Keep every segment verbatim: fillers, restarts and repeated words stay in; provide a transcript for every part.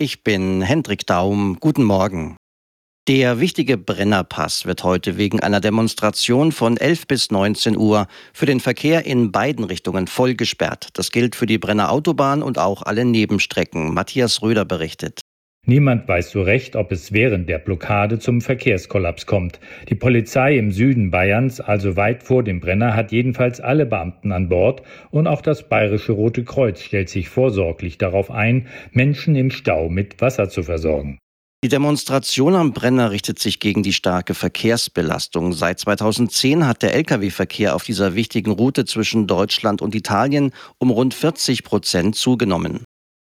Ich bin Hendrik Daum. Guten Morgen. Der wichtige Brennerpass wird heute wegen einer Demonstration von elf bis neunzehn Uhr für den Verkehr in beiden Richtungen voll gesperrt. Das gilt für die Brenner Autobahn und auch alle Nebenstrecken. Matthias Röder berichtet. Niemand weiß so recht, ob es während der Blockade zum Verkehrskollaps kommt. Die Polizei im Süden Bayerns, also weit vor dem Brenner, hat jedenfalls alle Beamten an Bord und auch das Bayerische Rote Kreuz stellt sich vorsorglich darauf ein, Menschen im Stau mit Wasser zu versorgen. Die Demonstration am Brenner richtet sich gegen die starke Verkehrsbelastung. Seit zweitausendzehn hat der Lkw-Verkehr auf dieser wichtigen Route zwischen Deutschland und Italien um rund vierzig Prozent zugenommen.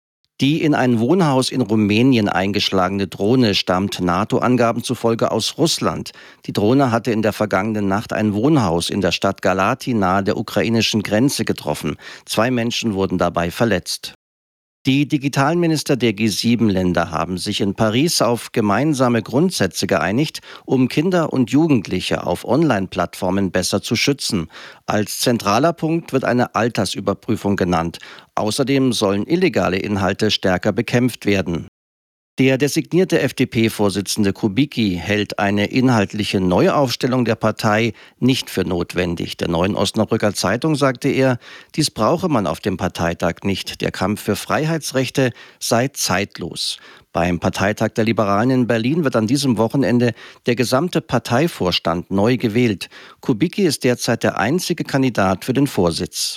Die in ein Wohnhaus in Rumänien eingeschlagene Drohne stammt NATO-Angaben zufolge aus Russland. Die Drohne hatte in der vergangenen Nacht ein Wohnhaus in der Stadt Galati nahe der ukrainischen Grenze getroffen. Zwei Menschen wurden dabei verletzt. Die Digitalminister der G sieben Länder haben sich in Paris auf gemeinsame Grundsätze geeinigt, um Kinder und Jugendliche auf Online-Plattformen besser zu schützen. Als zentraler Punkt wird eine Altersüberprüfung genannt. Außerdem sollen illegale Inhalte stärker bekämpft werden. Der designierte F D P-Vorsitzende Kubicki hält eine inhaltliche Neuaufstellung der Partei nicht für notwendig. Der Neuen Osnabrücker Zeitung sagte er, dies brauche man auf dem Parteitag nicht. Der Kampf für Freiheitsrechte sei zeitlos. Beim Parteitag der Liberalen in Berlin wird an diesem Wochenende der gesamte Parteivorstand neu gewählt. Kubicki ist derzeit der einzige Kandidat für den Vorsitz.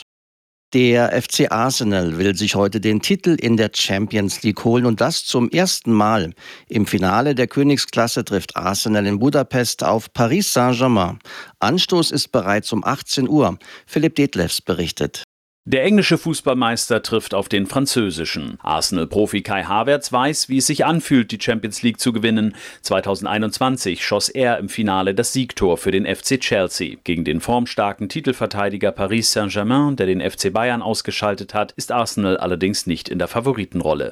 Der F C Arsenal will sich heute den Titel in der Champions League holen und das zum ersten Mal. Im Finale der Königsklasse trifft Arsenal in Budapest auf Paris Saint-Germain. Anstoß ist bereits um achtzehn Uhr. Philipp Detlefs berichtet. Der englische Fußballmeister trifft auf den französischen. Arsenal-Profi Kai Havertz weiß, wie es sich anfühlt, die Champions League zu gewinnen. zweitausendeinundzwanzig schoss er im Finale das Siegtor für den F C Chelsea. Gegen den formstarken Titelverteidiger Paris Saint-Germain, der den F C Bayern ausgeschaltet hat, ist Arsenal allerdings nicht in der Favoritenrolle.